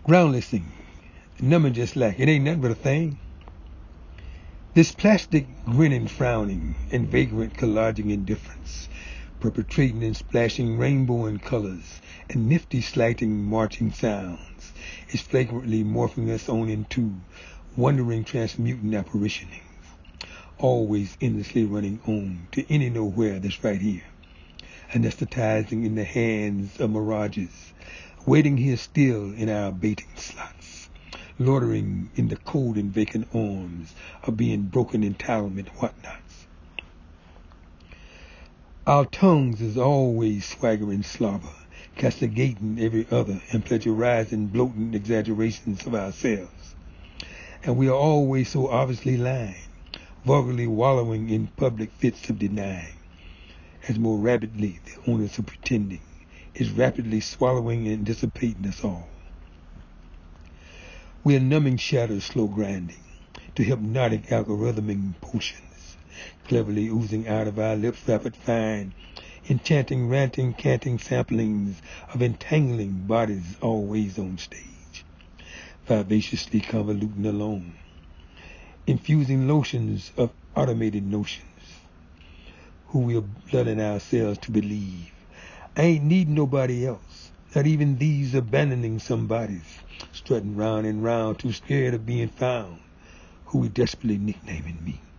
Groundless thing, numbing just like it ain't nothing but a thing. This plastic grinning, frowning, and vagrant collaging indifference, perpetrating and splashing rainbow in colors and nifty slighting marching sounds, is flagrantly morphing us on into wondering transmuting apparitionings, always endlessly running on to any nowhere that's right here, anesthetizing in the hands of mirages, waiting here still in our baiting slots, loitering in the cold and vacant arms of being broken entitlement whatnots. Our tongues is always swaggering slobber, castigating every other and plagiarizing bloating exaggerations of ourselves. And we are always so obviously lying, vulgarly wallowing in public fits of denying, as more rapidly the onus of pretending is rapidly swallowing and dissipating us all. We are numbing shadows slow grinding to hypnotic algorithming potions, cleverly oozing out of our lips rapid fine, enchanting, ranting, canting samplings of entangling bodies always on stage, vivaciously convoluting alone, infusing lotions of automated notions, who we are blooding ourselves to believe. I ain't needing nobody else, not even these abandoning somebodies, strutting round and round, too scared of being found, who we desperately nicknaming me.